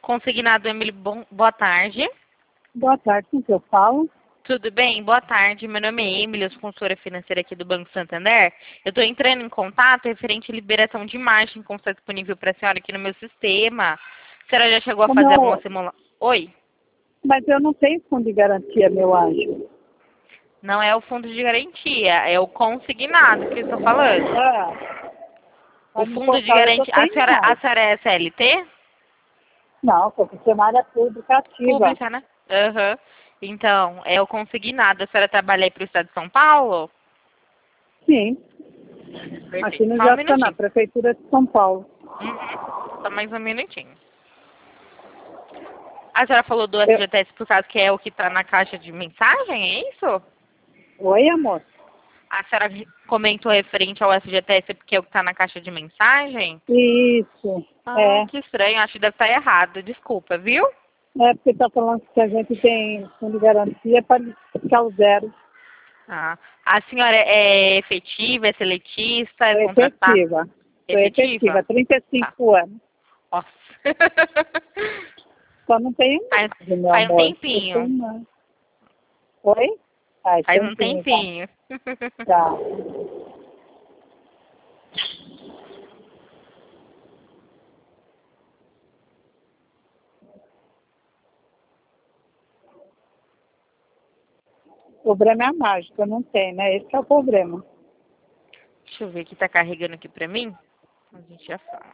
Consignado, Emily, boa tarde. Boa tarde, com que eu falo? Tudo bem? Boa tarde. Meu nome é Emily, eu sou consultora financeira aqui do Banco Santander. Eu estou entrando em contato referente à liberação de margem como está disponível para a senhora aqui no meu sistema. A senhora já chegou a fazer alguma simulação? Oi? Mas eu não tenho fundo de garantia, meu anjo. Não é o fundo de garantia, é o consignado que eu estou falando. O fundo de garantia... A senhora é CLT? Não, sou funcionária pública ativa. Pública, né? Aham. Então, é o consignado. A senhora trabalha aí para o estado de São Paulo? Sim. Perfeito. Aqui no Só um Jaçanã, Prefeitura de São Paulo. Só mais um minutinho. A senhora falou do FGTS por causa que é o que está na caixa de mensagem, é isso? Oi, amor. A senhora comentou referente ao FGTS porque é o que está na caixa de mensagem? Isso. Que estranho, acho que deve estar errado. Desculpa, viu? É porque está falando que a gente tem fundo de garantia para ficar o zero. A senhora é efetiva, é seletista, é contratada? Efetiva. Sou efetiva, 35 anos. Nossa. Só não tenho Faz um tempinho. Oi? Faz um tempinho. Tá. O problema é a mágica, não tem, né? Esse é o problema. Deixa eu ver que tá carregando aqui pra mim. A gente já fala.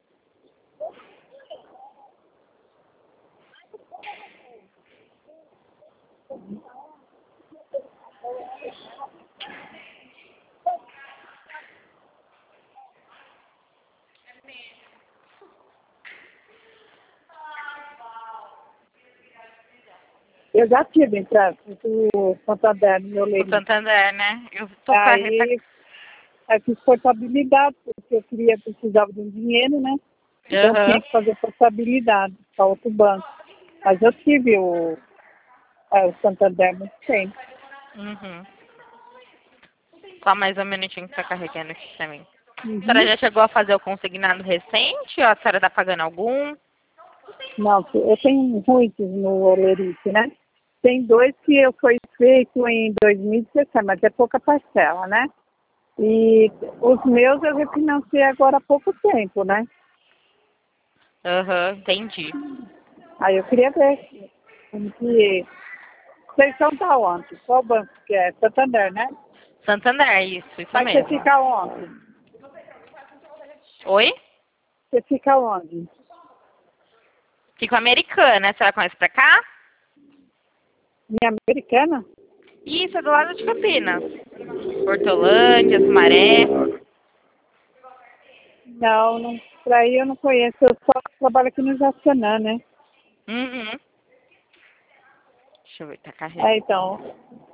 Eu já tive empréstimo do Santander no meu leito. Do Santander, né? Eu tô aí fiz portabilidade, porque eu precisava de um dinheiro, né? Então tinha que fazer portabilidade para outro banco. Mas eu tive o Santander muito tempo. Só mais um minutinho que tá carregando aqui também. A senhora já chegou a fazer o consignado recente? Ou a senhora tá pagando algum? Não, eu tenho muitos no Olerite, né? Tem 2 que foi feito em 2017, mas é pouca parcela, né? E os meus eu refinancei agora há pouco tempo, né? Entendi. Aí eu queria ver como que... Vocês são da onde? Qual banco que é? Santander, né? Santander, isso Mas mesmo. você fica onde? Oi? Você fica onde? Fico Americana. A senhora conhece pra cá? Minha Americana? Isso, é do lado de Campinas. Hortolândia, Sumaré. Não, pra aí eu não conheço. Eu só trabalho aqui no Jaçanã, né? Deixa eu ver, tá carregando. Então,